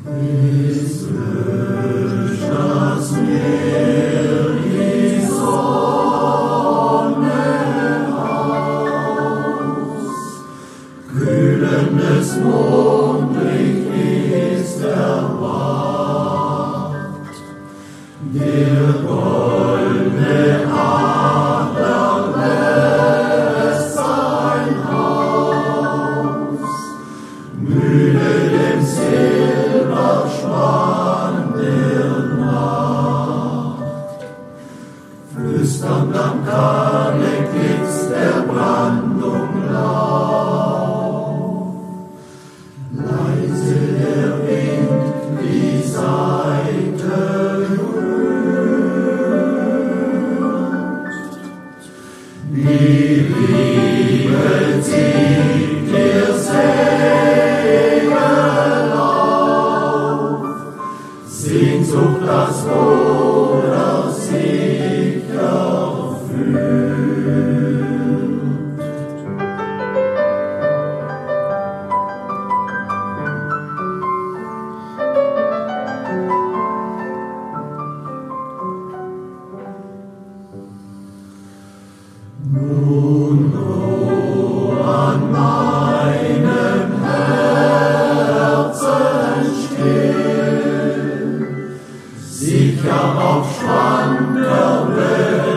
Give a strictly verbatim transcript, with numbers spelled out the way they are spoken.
Ist durch das Meer die Sonne aus, kühlendes Mondlicht ist erwacht, der goldene Adler lässt sein Haus, müde dem Silberspan der Nacht, flüsternd am Karneklitz der Brandung lauf, leise der Wind die Saite rührt, die Liebe zieht ihr Segel auf, Sehnsucht das Ruder sicher führt. Nun, wo an meinem Herzen still, sicher auf schwanker Welt